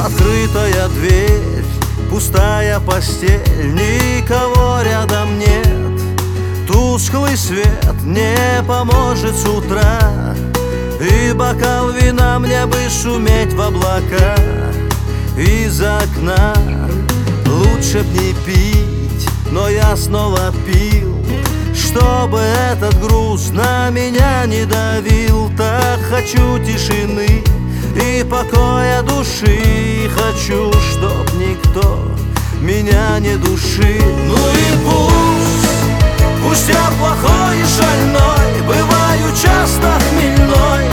Открытая дверь, пустая постель, никого рядом нет. Тусклый свет не поможет с утра, и бокал вина мне бы шуметь в облака. Из окна лучше б не пить, но я снова пил, чтобы этот груз на меня не давил. Так хочу тишины и покоя души, хочу, чтоб никто меня не душил. Ну и пусть я плохой и шальной, бываю часто хмельной.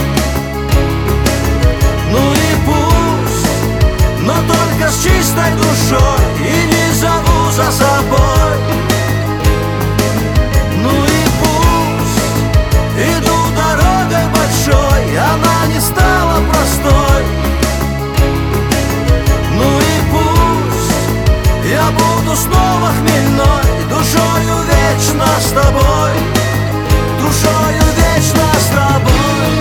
Ну и пусть, но только с чистой душой, и не зову за собой. Ну и пусть, иду дорогой большой, она не стала простой. Ну и пусть я буду снова хмельной, душою вечно с тобой, душою вечно с тобой.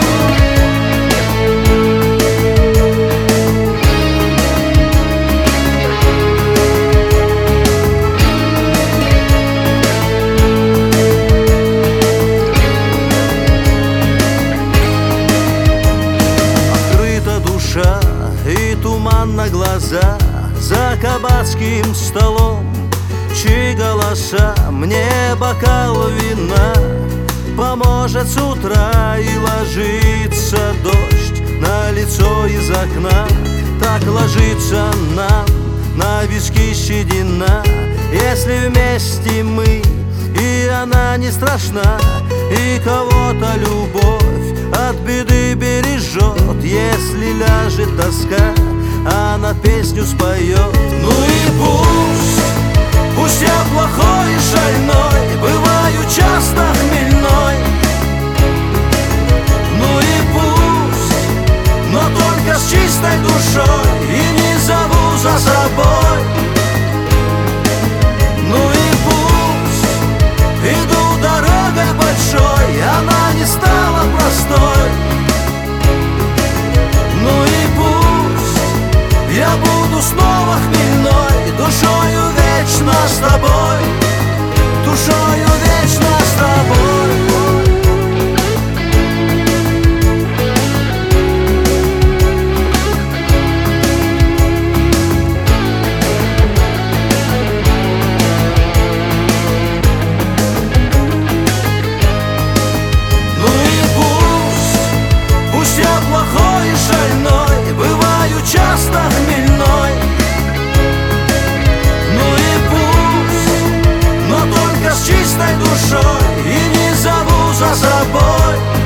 Открыта душа и туман на глаза за кабацким столом, чьи голоса мне бокал вина поможет с утра. И ложится дождь на лицо из окна, так ложится нам на виски седина. Если вместе мы, и она не страшна, и кого-то любовь от беды бережет. Если ляжет тоска, она песню споет. Ну и пусть я плохой и шальной, бываю часто хмельной. Ну и пусть, но только с чистой душой, и не зову за собой. Ну и пусть, иду дорогой большой, она не стала простой. Ну и пусть я буду снова хмельной, душою вечно с тобой, душою вечно с тобой. Ну и пусть я плохой и шальной, бываю часто хмельной. Ну и пусть, но только с чистой душой, и не зову за собой.